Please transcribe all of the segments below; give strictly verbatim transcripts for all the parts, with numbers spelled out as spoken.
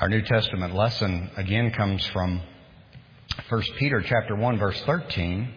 Our New Testament lesson again comes from First Peter chapter one, verse thirteen.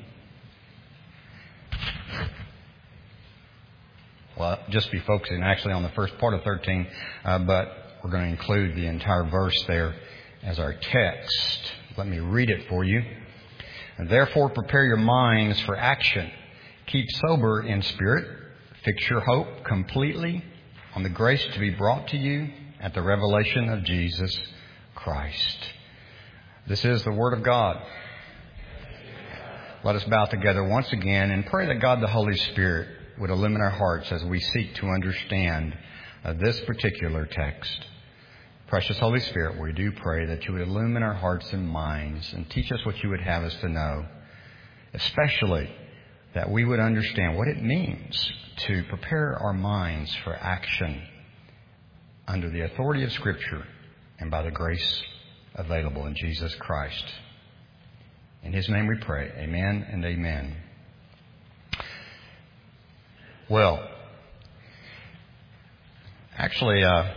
Well, I'll just be focusing actually on the first part of thirteen, uh, but we're going to include the entire verse there as our text. Let me read it for you. And therefore, prepare your minds for action. Keep sober in spirit. Fix your hope completely on the grace to be brought to you at the revelation of Jesus Christ. This is the Word of God. Let us bow together once again and pray that God the Holy Spirit would illumine our hearts as we seek to understand uh, this particular text. Precious Holy Spirit, we do pray that you would illumine our hearts and minds and teach us what you would have us to know, especially that we would understand what it means to prepare our minds for action under the authority of Scripture and by the grace available in Jesus Christ. In His name we pray. Amen and amen. Well, actually, uh,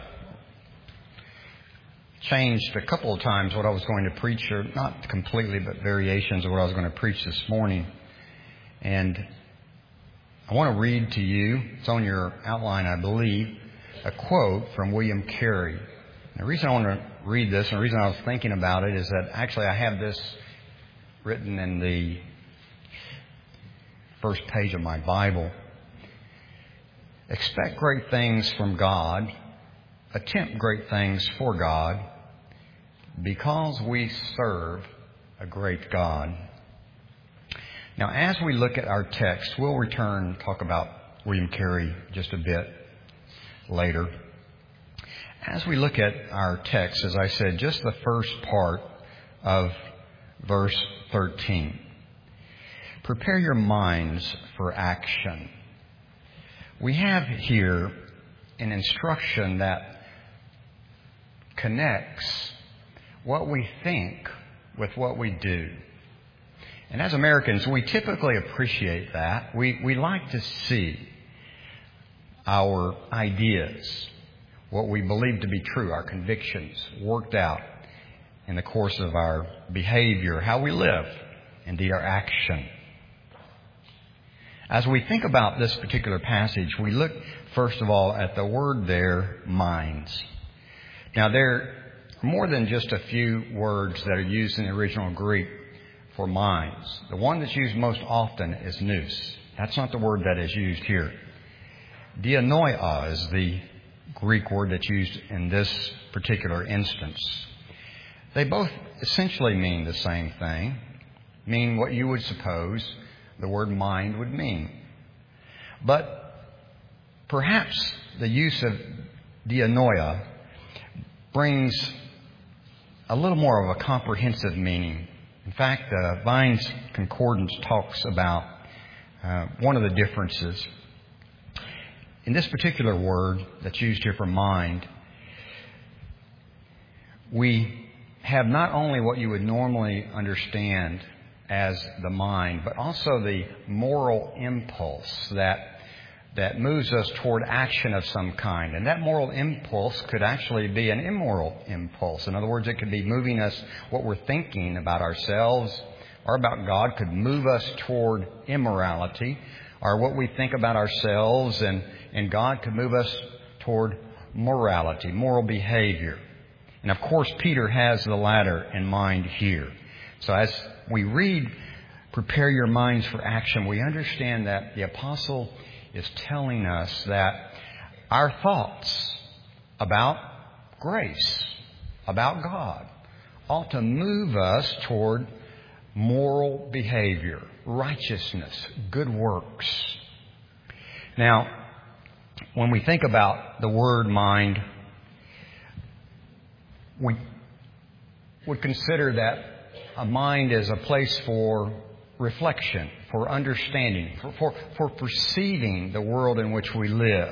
changed a couple of times what I was going to preach, or not completely, but variations of what I was going to preach this morning. And I want to read to you, it's on your outline, I believe, a quote from William Carey. And the reason I want to read this, and the reason I was thinking about it, is that actually I have this written in the first page of my Bible. Expect great things from God. Attempt great things for God, because we serve a great God. Now, as we look at our text, we'll return and talk about William Carey just a bit later. As we look at our text, as I said, just the first part of verse thirteen. Prepare your minds for action. We have here an instruction that connects what we think with what we do. And as Americans, we typically appreciate that. We, we like to see our ideas, what we believe to be true, our convictions, worked out in the course of our behavior, how we live, indeed our action. As we think about this particular passage, we look first of all at the word there, minds. Now, there are more than just a few words that are used in the original Greek for minds. The one that's used most often is nous. That's not the word that is used here. Dianoia is the Greek word that's used in this particular instance. They both essentially mean the same thing, mean what you would suppose the word mind would mean. But perhaps the use of dianoia brings a little more of a comprehensive meaning. In fact, uh, Vine's Concordance talks about uh, one of the differences. In this particular word that's used here for mind, we have not only what you would normally understand as the mind, but also the moral impulse that that moves us toward action of some kind. And that moral impulse could actually be an immoral impulse. In other words, it could be moving us, what we're thinking about ourselves or about God could move us toward immorality, or what we think about ourselves and, and God could move us toward morality, moral behavior. And of course, Peter has the latter in mind here. So as we read, prepare your minds for action, we understand that the apostle is telling us that our thoughts about grace, about God, ought to move us toward moral behavior, righteousness, good works. Now, when we think about the word mind, we would consider that a mind is a place for reflection, for understanding, for, for, for perceiving the world in which we live.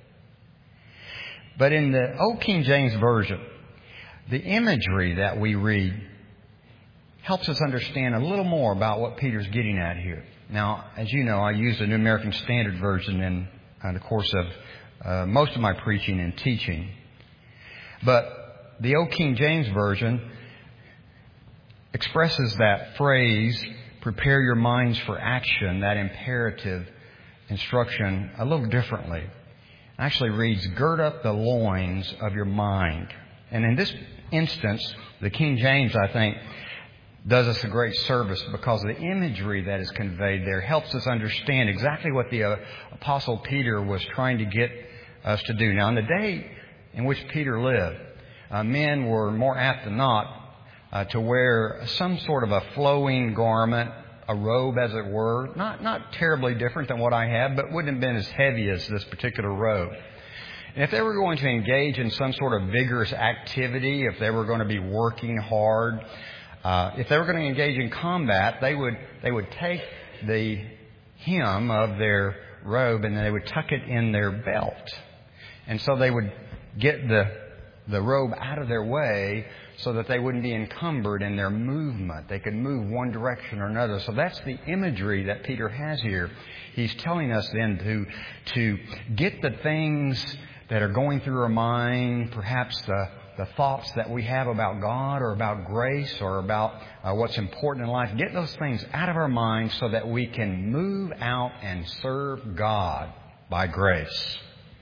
But in the Old King James Version, the imagery that we read helps us understand a little more about what Peter's getting at here. Now, as you know, I use the New American Standard Version in uh, the course of uh, most of my preaching and teaching. But the Old King James Version expresses that phrase, prepare your minds for action, that imperative instruction, a little differently. It actually reads, gird up the loins of your mind. And in this instance, the King James, I think, does us a great service because the imagery that is conveyed there helps us understand exactly what the uh, Apostle Peter was trying to get us to do. Now, in the day in which Peter lived, uh, men were more apt than not uh, to wear some sort of a flowing garment, a robe, as it were, not not terribly different than what I have, but wouldn't have been as heavy as this particular robe. And if they were going to engage in some sort of vigorous activity, if they were going to be working hard, uh, if they were going to engage in combat, they would they would take the hem of their robe and they would tuck it in their belt, and so they would get the the robe out of their way so that they wouldn't be encumbered in their movement. They could move one direction or another. So that's the imagery that Peter has here. He's telling us then to to get the things that are going through our mind, perhaps the, the thoughts that we have about God or about grace or about uh, what's important in life, get those things out of our minds so that we can move out and serve God by grace.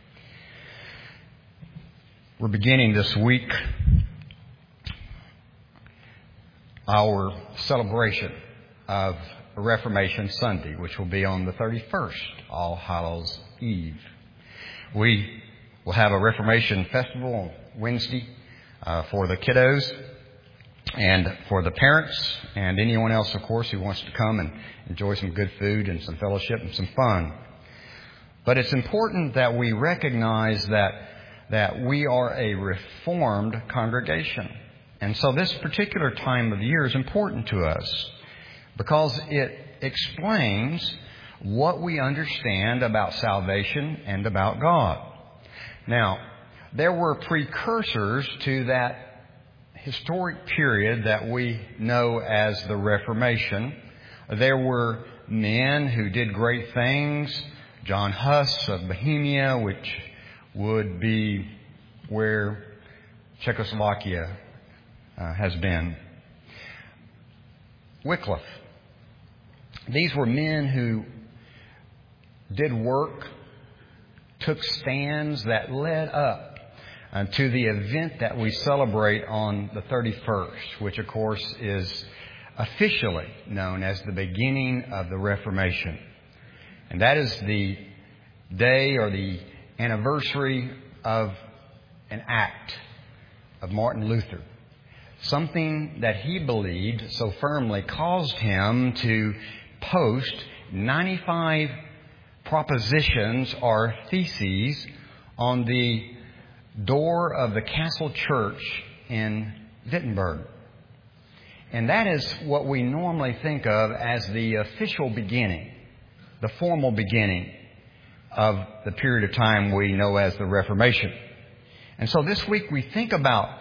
We're beginning this week our celebration of Reformation Sunday, which will be on the thirty-first, All Hallows Eve. We will have a Reformation festival on Wednesday uh, for the kiddos and for the parents and anyone else, of course, who wants to come and enjoy some good food and some fellowship and some fun. But it's important that we recognize that that we are a Reformed congregation. And so this particular time of the year is important to us because it explains what we understand about salvation and about God. Now, there were precursors to that historic period that we know as the Reformation. There were men who did great things. John Huss of Bohemia, which would be where Czechoslovakia uh, has been. Wycliffe. These were men who did work, took stands that led up uh, to the event that we celebrate on the thirty-first, which of course is officially known as the beginning of the Reformation. And that is the day or the anniversary of an act of Martin Luther. Something that he believed so firmly caused him to post ninety-five propositions or theses on the door of the Castle Church in Wittenberg. And that is what we normally think of as the official beginning, the formal beginning of the period of time we know as the Reformation. And so this week we think about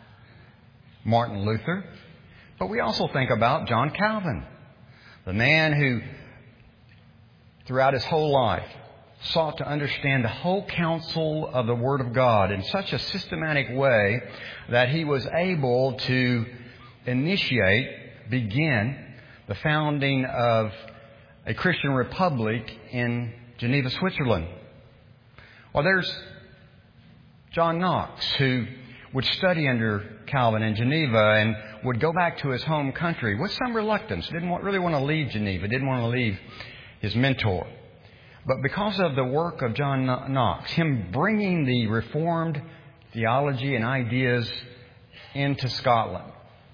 Martin Luther, but we also think about John Calvin, the man who throughout his whole life sought to understand the whole counsel of the Word of God in such a systematic way that he was able to initiate, begin the founding of a Christian republic in Geneva, Switzerland. Well, there's John Knox, who would study under Calvin in Geneva and would go back to his home country with some reluctance. Didn't want, really want to leave Geneva, didn't want to leave his mentor. But because of the work of John Knox, him bringing the Reformed theology and ideas into Scotland,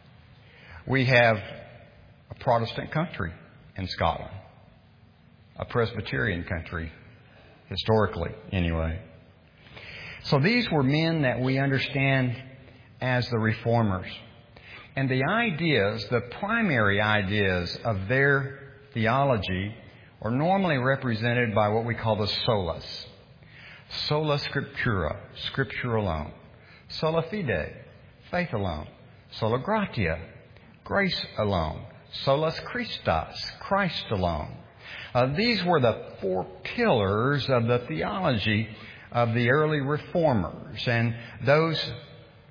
we have a Protestant country in Scotland, a Presbyterian country, historically anyway. So these were men that we understand as the Reformers. And the ideas, the primary ideas of their theology are normally represented by what we call the solas. Sola Scriptura, Scripture alone. Sola Fide, faith alone. Sola Gratia, grace alone. Solus Christus, Christ alone. Uh, these were the four pillars of the theology of the early Reformers. And those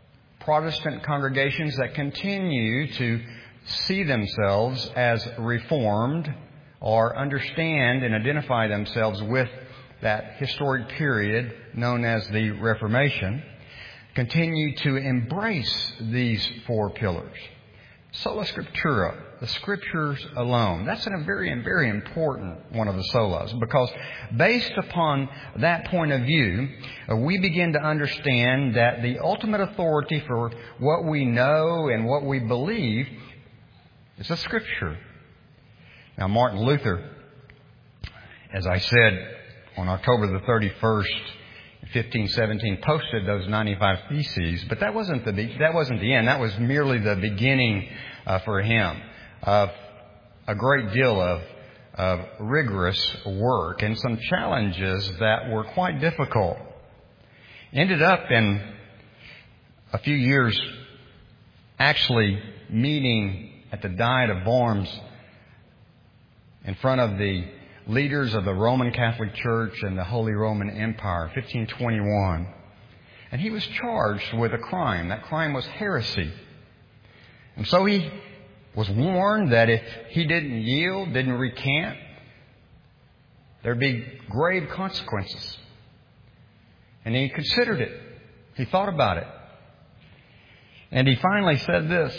Protestant congregations that continue to see themselves as Reformed or understand and identify themselves with that historic period known as the Reformation, continue to embrace these four pillars. Sola Scriptura, the Scriptures alone. That's a very, very important one of the solas, because based upon that point of view, we begin to understand that the ultimate authority for what we know and what we believe is the Scripture. Now, Martin Luther, as I said, on October the thirty-first, fifteen seventeen, posted those ninety-five Theses, but that wasn't the that wasn't the end. That was merely the beginning uh, for him of a great deal of, of rigorous work and some challenges that were quite difficult. Ended up in a few years actually meeting at the Diet of Worms in front of the leaders of the Roman Catholic Church and the Holy Roman Empire, fifteen twenty-one. And he was charged with a crime. That crime was heresy. And so he was warned that if he didn't yield, didn't recant, there'd be grave consequences. And he considered it. He thought about it. And he finally said this,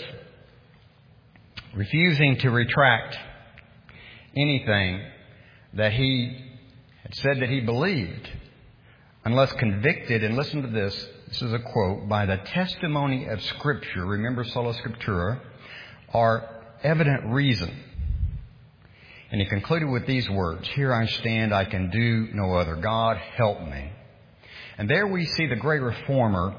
refusing to retract anything that he had said that he believed, unless convicted, and listen to this, this is a quote, by the testimony of Scripture, remember sola scriptura, are evident reason. And he concluded with these words, here I stand, I can do no other. God, help me. And there we see the great reformer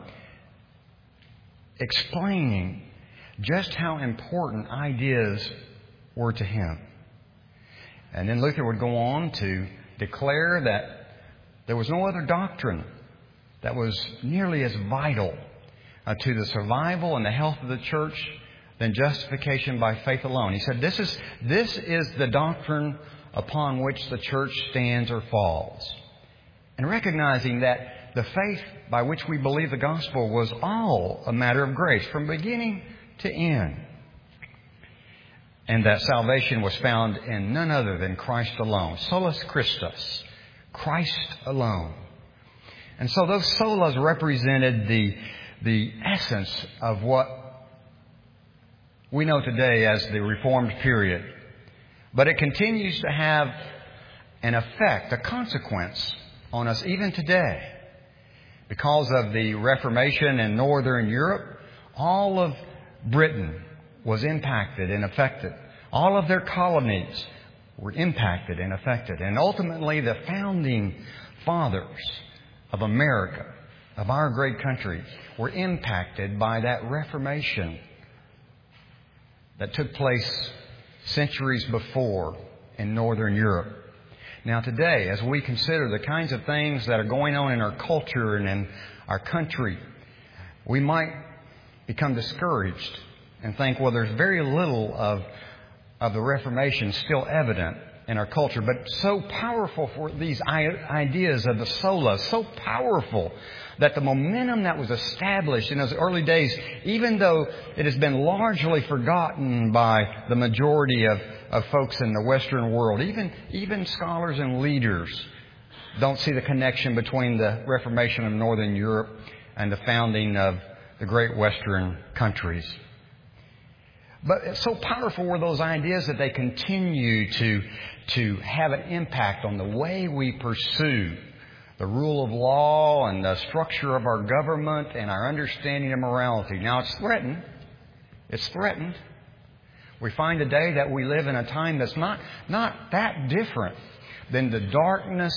explaining just how important ideas were to him. And then Luther would go on to declare that there was no other doctrine that was nearly as vital uh, to the survival and the health of the church than justification by faith alone. He said, this is, this is the doctrine upon which the church stands or falls. And recognizing that the faith by which we believe the gospel was all a matter of grace from beginning to end. And that salvation was found in none other than Christ alone. Solus Christus. Christ alone. And so those solas represented the, the essence of what we know today as the Reformed period. But it continues to have an effect, a consequence on us even today. Because of the Reformation in Northern Europe, all of Britain was impacted and affected. All of their colonies were impacted and affected. And ultimately, the founding fathers of America, of our great country, were impacted by that Reformation that took place centuries before in Northern Europe. Now today, as we consider the kinds of things that are going on in our culture and in our country, we might become discouraged and think, well, there's very little of, of the Reformation still evident in our culture. But so powerful for these ideas of the sola, so powerful that the momentum that was established in those early days, even though it has been largely forgotten by the majority of, of folks in the Western world, even, even scholars and leaders don't see the connection between the Reformation of Northern Europe and the founding of the great Western countries. But so powerful were those ideas that they continue to, to have an impact on the way we pursue the rule of law and the structure of our government and our understanding of morality. Now, it's threatened. It's threatened. We find today that we live in a time that's not, not that different than the darkness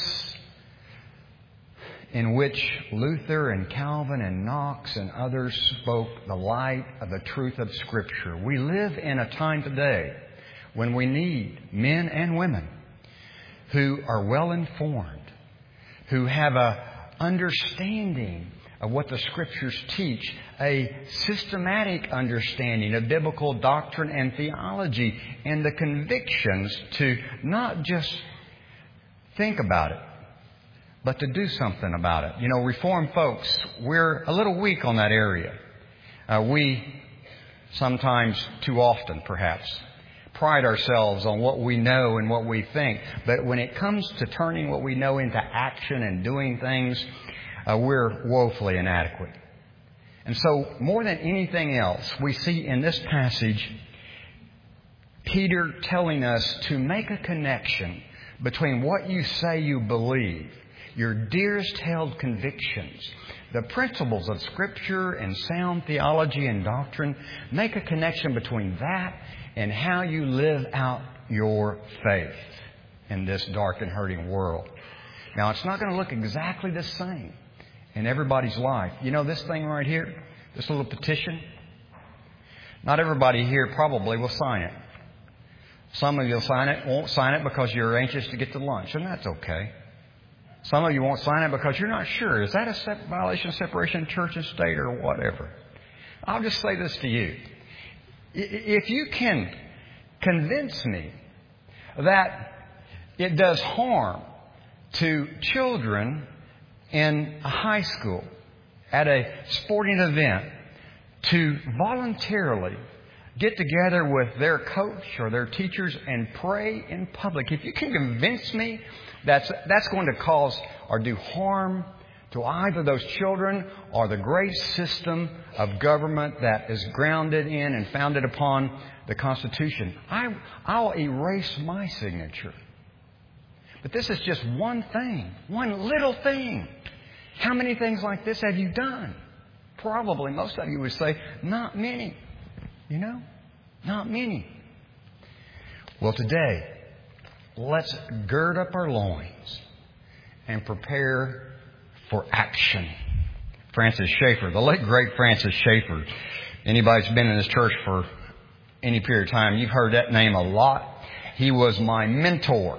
in which Luther and Calvin and Knox and others spoke the light of the truth of Scripture. We live in a time today when we need men and women who are well informed, who have a understanding of what the Scriptures teach, a systematic understanding of biblical doctrine and theology, and the convictions to not just think about it, but to do something about it. You know, Reformed folks, we're a little weak on that area. Uh, we sometimes, too often perhaps, pride ourselves on what we know and what we think. But when it comes to turning what we know into action and doing things, uh, we're woefully inadequate. And so, more than anything else, we see in this passage Peter telling us to make a connection between what you say you believe, your dearest held convictions, the principles of Scripture and sound theology and doctrine. Make a connection between that and how you live out your faith in this dark and hurting world. Now, it's not going to look exactly the same in everybody's life. You know this thing right here, this little petition? Not everybody here probably will sign it. Some of you will sign it, won't sign it because you're anxious to get to lunch, and that's okay. Some of you won't sign it because you're not sure. Is that a sep- violation of separation of church and state or whatever? I'll just say this to you. If you can convince me that it does harm to children in a high school at a sporting event to voluntarily get together with their coach or their teachers and pray in public, if you can convince me that's, that's going to cause or do harm to either those children or the great system of government that is grounded in and founded upon the Constitution, I, I'll erase my signature. But this is just one thing, one little thing. How many things like this have you done? Probably most of you would say, not many. You know, not many. Well, today, let's gird up our loins and prepare for action. Francis Schaeffer, the late great Francis Schaeffer. Anybody's been in this church for any period of time, you've heard that name a lot. He was my mentor.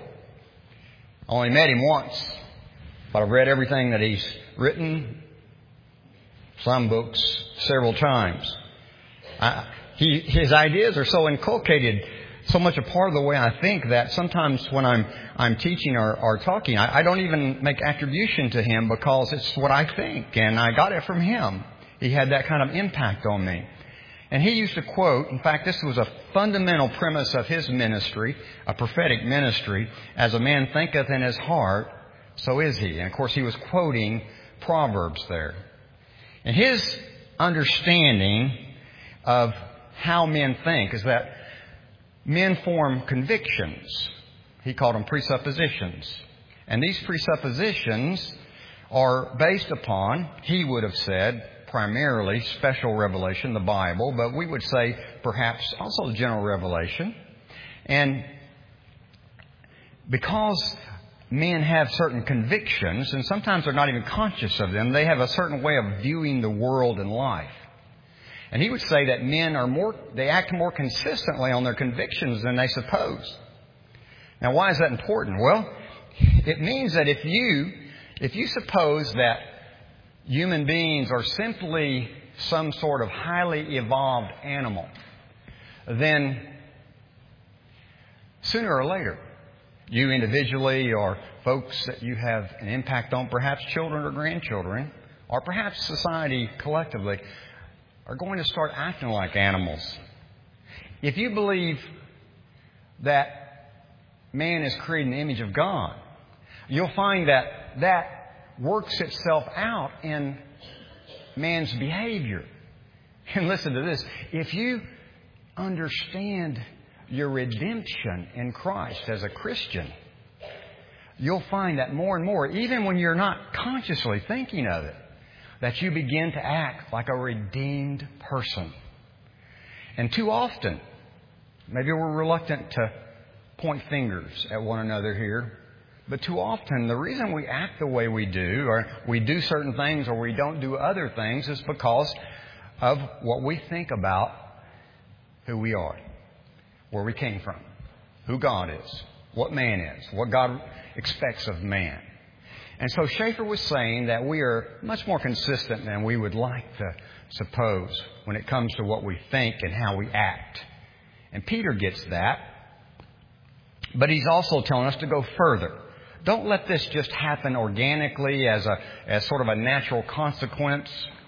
I only met him once, but I've read everything that he's written, some books, several times. I, He, his ideas are so inculcated, so much a part of the way I think that sometimes when I'm I'm teaching or, or talking, I, I don't even make attribution to him because it's what I think, and I got it from him. He had that kind of impact on me. And he used to quote, in fact, this was a fundamental premise of his ministry, a prophetic ministry, as a man thinketh in his heart, so is he. And of course, he was quoting Proverbs there. And his understanding of how men think is that men form convictions. He called them presuppositions. And these presuppositions are based upon, he would have said, primarily special revelation, the Bible, but we would say perhaps also the general revelation. And because men have certain convictions, and sometimes they're not even conscious of them, they have a certain way of viewing the world and life. And he would say that men are more, they act more consistently on their convictions than they suppose. Now, why is that important? Well, it means that if you, if you suppose that human beings are simply some sort of highly evolved animal, then sooner or later, you individually or folks that you have an impact on, perhaps children or grandchildren, or perhaps society collectively, are going to start acting like animals. If you believe that man is created in the image of God, you'll find that that works itself out in man's behavior. And listen to this. If you understand your redemption in Christ as a Christian, you'll find that more and more, even when you're not consciously thinking of it, that you begin to act like a redeemed person. And too often, maybe we're reluctant to point fingers at one another here, but too often the reason we act the way we do, or we do certain things or we don't do other things, is because of what we think about who we are, where we came from, who God is, what man is, what God expects of man. And so Schaeffer was saying that we are much more consistent than we would like to suppose when it comes to what we think and how we act. And Peter gets that. But he's also telling us to go further. Don't let this just happen organically as a as sort of a natural consequence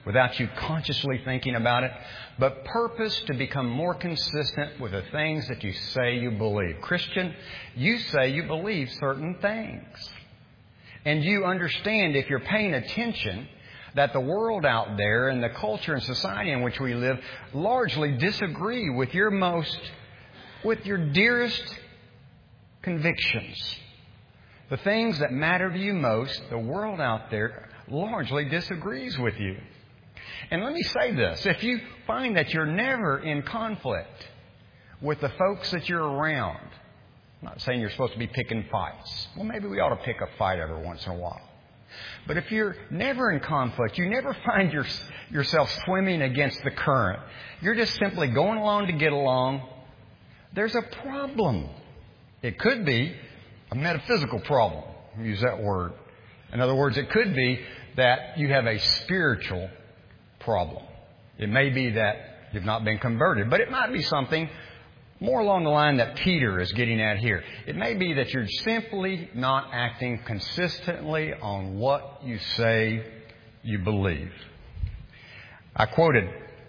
without you consciously thinking about it, but purpose to become more consistent with the things that you say you believe. Christian, you say you believe certain things. And you understand, if you're paying attention, that the world out there and the culture and society in which we live largely disagree with your most, with your dearest convictions. The things that matter to you most, the world out there largely disagrees with you. And let me say this. If you find that you're never in conflict with the folks that you're around, I'm not saying you're supposed to be picking fights. Well, maybe we ought to pick a fight every once in a while. But if you're never in conflict, you never find your, yourself swimming against the current, you're just simply going along to get along, there's a problem. It could be a metaphysical problem. Use that word. In other words, it could be that you have a spiritual problem. It may be that you've not been converted, but it might be something more along the line that Peter is getting at here. It may be that you're simply not acting consistently on what you say you believe. I quoted,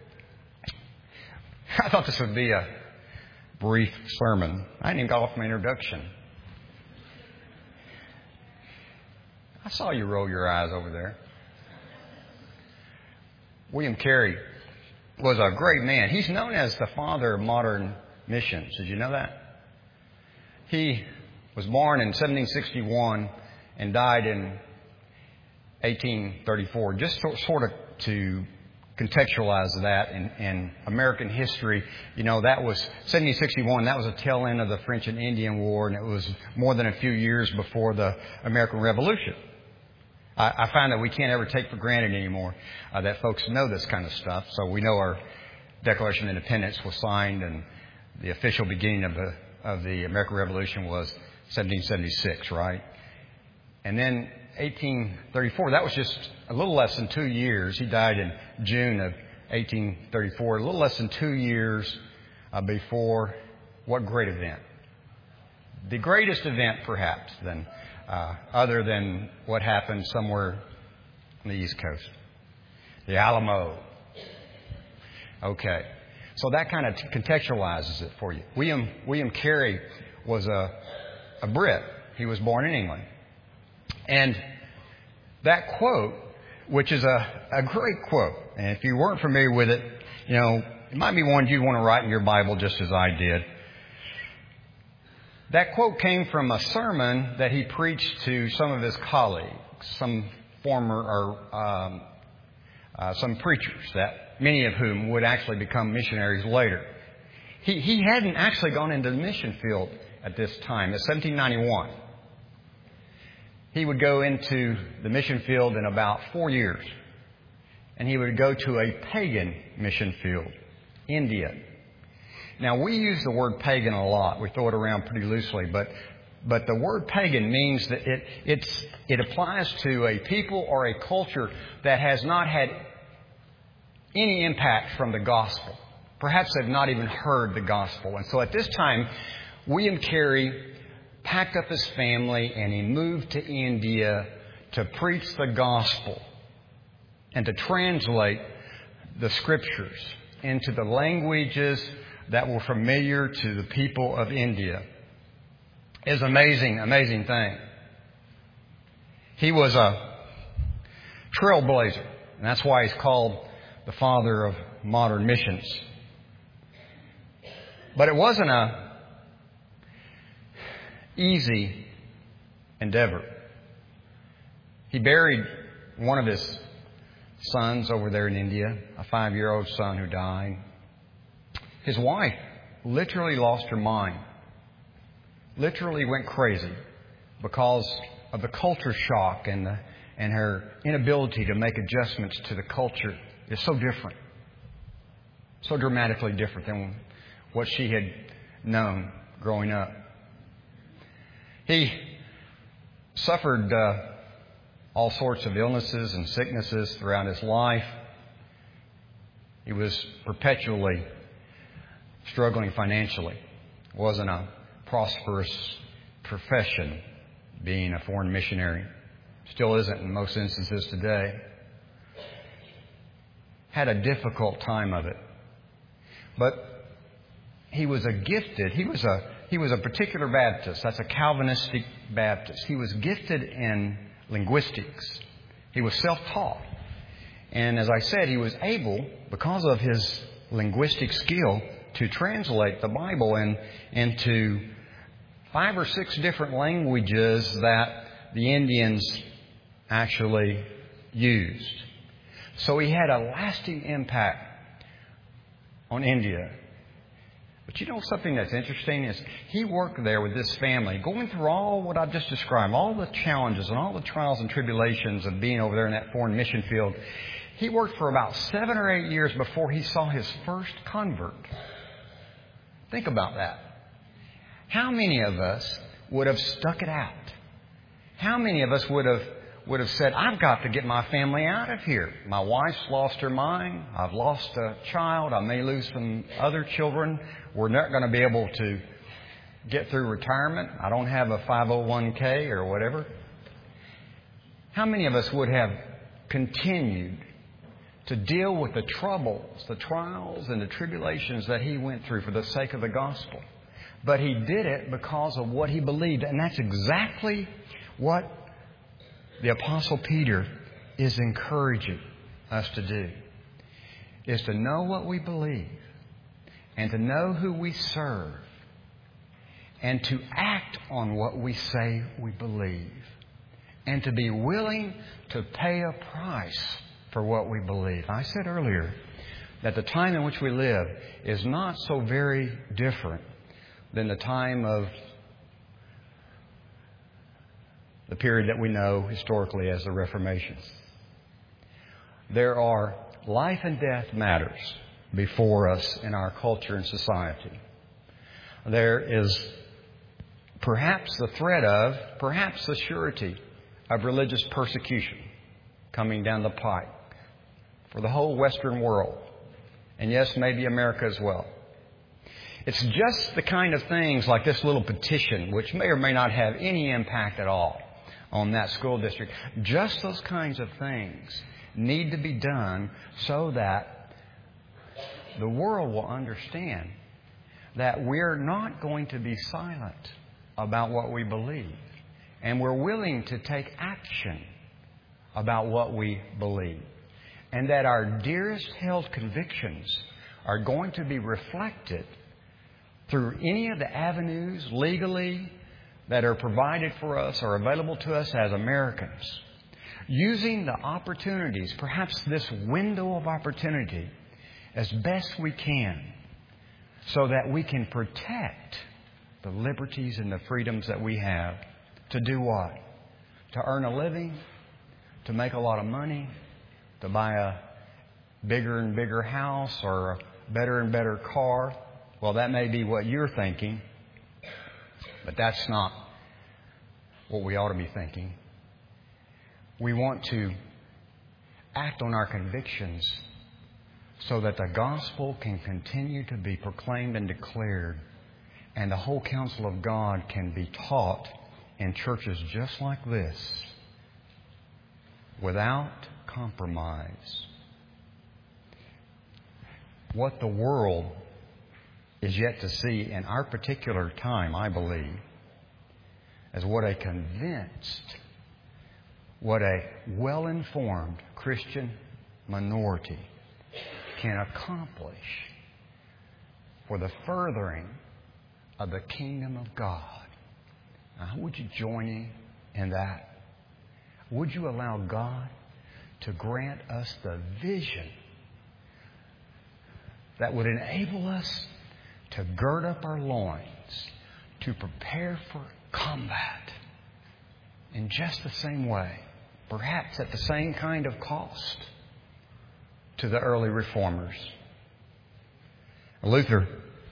I thought this would be a brief sermon. I didn't even got off my introduction. I saw you roll your eyes over there. William Carey was a great man. He's known as the father of modern missions. Did you know that? He was born in seventeen sixty-one and died in eighteen thirty-four. Just sort of to contextualize that in, in American history, you know, that was seventeen sixty-one. That was a tail end of the French and Indian War, and it was more than a few years before the American Revolution. I, I find that we can't ever take for granted anymore uh, that folks know this kind of stuff. So we know our Declaration of Independence was signed, and the official beginning of the of the American Revolution was seventeen seventy-six, right? And then eighteen thirty-four, that was just a little less than two years. He died in June of eighteen thirty-four, a little less than two years uh, before what great event? The greatest event, perhaps, than uh, other than what happened somewhere on the East Coast. The Alamo. Okay. So that kind of contextualizes it for you. William William Carey was a, a Brit. He was born in England. And that quote, which is a, a great quote, and if you weren't familiar with it, you know, it might be one you'd want to write in your Bible just as I did. That quote came from a sermon that he preached to some of his colleagues, some former or um, uh, some preachers, that many of whom would actually become missionaries later. He, he hadn't actually gone into the mission field at this time. It's seventeen ninety-one. He would go into the mission field in about four years. And he would go to a pagan mission field, India. Now, we use the word pagan a lot. We throw it around pretty loosely. But but the word pagan means that it it's it applies to a people or a culture that has not had any impact from the gospel. Perhaps they've not even heard the gospel. And so at this time, William Carey packed up his family and he moved to India to preach the gospel and to translate the scriptures into the languages that were familiar to the people of India. It's an amazing, amazing thing. He was a trailblazer, and that's why he's called the father of modern missions. But it wasn't a easy endeavor. He buried one of his sons over there in India, a five-year-old son who died. His wife literally lost her mind, literally went crazy because of the culture shock and the, and her inability to make adjustments to the culture. It's so different, so dramatically different than what she had known growing up. He suffered uh, all sorts of illnesses and sicknesses throughout his life. He was perpetually struggling financially. It wasn't a prosperous profession being a foreign missionary. Still isn't in most instances today. had a difficult time of it. But he was a gifted, he was a, he was a particular Baptist. That's a Calvinistic Baptist. He was gifted in linguistics. He was self-taught. And as I said, he was able, because of his linguistic skill, to translate the Bible in, into five or six different languages that the Indians actually used. So he had a lasting impact on India. But you know something that's interesting is he worked there with this family, going through all what I've just described, all the challenges and all the trials and tribulations of being over there in that foreign mission field. He worked for about seven or eight years before he saw his first convert. Think about that. How many of us would have stuck it out? How many of us would have would have said, I've got to get my family out of here. My wife's lost her mind. I've lost a child. I may lose some other children. We're not going to be able to get through retirement. I don't have a five oh one k or whatever. How many of us would have continued to deal with the troubles, the trials, and the tribulations that he went through for the sake of the gospel? But he did it because of what he believed. And that's exactly what the Apostle Peter is encouraging us to do, is to know what we believe and to know who we serve and to act on what we say we believe and to be willing to pay a price for what we believe. I said earlier that the time in which we live is not so very different than the time of the period that we know historically as the Reformation. There are life and death matters before us in our culture and society. There is perhaps the threat of, perhaps the surety of religious persecution coming down the pike for the whole Western world. And yes, maybe America as well. It's just the kind of things like this little petition, which may or may not have any impact at all on that school district. Just those kinds of things need to be done so that the world will understand that we're not going to be silent about what we believe. And we're willing to take action about what we believe. And that our dearest held convictions are going to be reflected through any of the avenues legally that are provided for us or available to us as Americans. Using the opportunities, perhaps this window of opportunity, as best we can, so that we can protect the liberties and the freedoms that we have to do what? To earn a living, to make a lot of money, to buy a bigger and bigger house or a better and better car. Well, that may be what you're thinking, but that's not what we ought to be thinking. We want to act on our convictions so that the gospel can continue to be proclaimed and declared, and the whole counsel of God can be taught in churches just like this without compromise. What the world is yet to see in our particular time, I believe, as what a convinced, what a well-informed Christian minority can accomplish for the furthering of the kingdom of God. Now, would you join me in that? Would you allow God to grant us the vision that would enable us to gird up our loins, to prepare for combat in just the same way, perhaps at the same kind of cost to the early reformers? Luther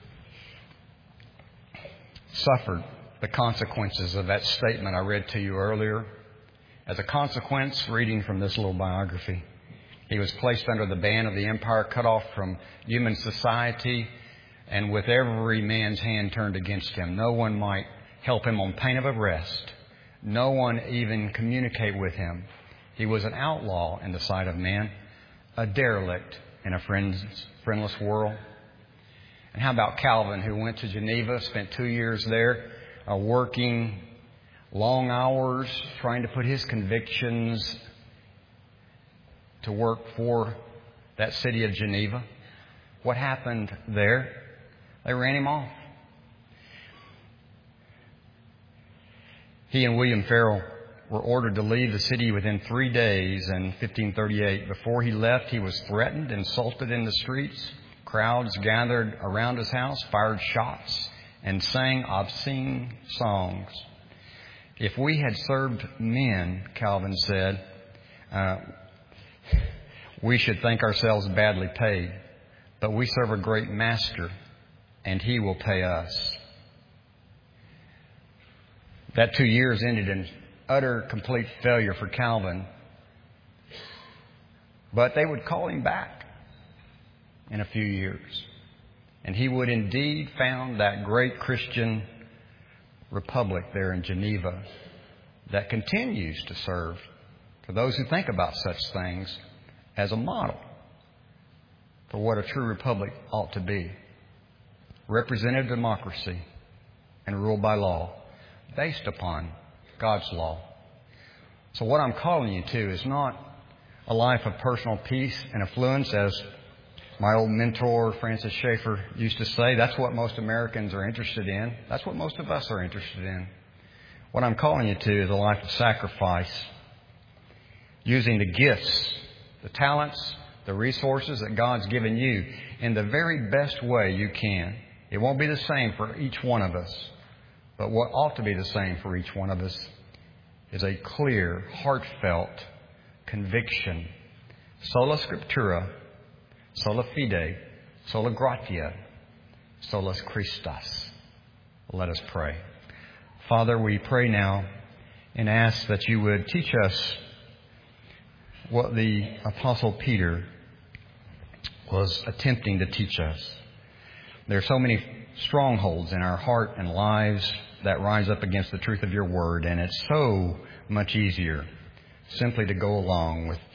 suffered the consequences of that statement I read to you earlier. As a consequence, reading from this little biography, he was placed under the ban of the empire, cut off from human society, and with every man's hand turned against him. No one might help him on pain of arrest. No one even communicate with him. He was an outlaw in the sight of man, a derelict in a friends, friendless world? And how about Calvin, who went to Geneva, spent two years there, uh, working long hours, trying to put his convictions to work for that city of Geneva? What happened there? They ran him off. He and William Farel were ordered to leave the city within three days in fifteen thirty-eight. Before he left, he was threatened, insulted in the streets. Crowds gathered around his house, fired shots, and sang obscene songs. If we had served men, Calvin said, uh, we should think ourselves badly paid. But we serve a great master, and he will pay us. That two years ended in utter, complete failure for Calvin. But they would call him back in a few years. And he would indeed found that great Christian republic there in Geneva that continues to serve, for those who think about such things, as a model for what a true republic ought to be. Representative democracy and ruled by law, based upon God's law. So what I'm calling you to is not a life of personal peace and affluence, as my old mentor, Francis Schaeffer, used to say. That's what most Americans are interested in. That's what most of us are interested in. What I'm calling you to is a life of sacrifice, using the gifts, the talents, the resources that God's given you in the very best way you can. It won't be the same for each one of us, but what ought to be the same for each one of us is a clear, heartfelt conviction. Sola Scriptura, sola fide, sola gratia, solus Christus. Let us pray. Father, we pray now and ask that you would teach us what the Apostle Peter was attempting to teach us. There are so many strongholds in our heart and lives that rise up against the truth of your word, and it's so much easier simply to go along with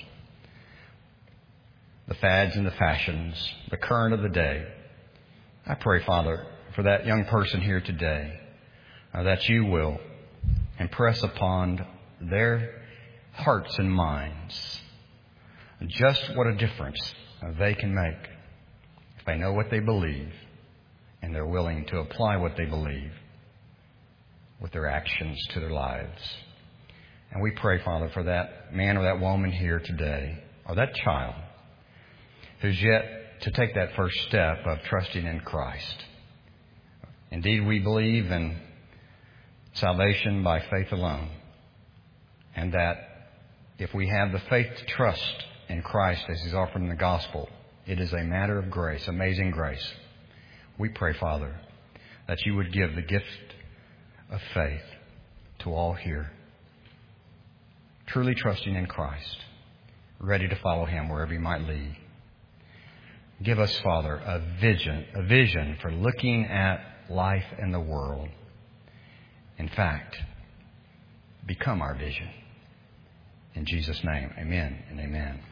the fads and the fashions, the current of the day. I pray, Father, for that young person here today, uh, that you will impress upon their hearts and minds just what a difference uh, they can make if they know what they believe and they're willing to apply what they believe with their actions to their lives. And we pray, Father, for that man or that woman here today, or that child who's yet to take that first step of trusting in Christ. Indeed, we believe in salvation by faith alone, and that if we have the faith to trust in Christ as He's offered in the gospel, it is a matter of grace, amazing grace. We pray, Father, that you would give the gift of faith to all here, truly trusting in Christ, ready to follow Him wherever He might lead. Give us, Father, a vision, a vision for looking at life and the world. In fact, become our vision. In Jesus' name, amen and amen.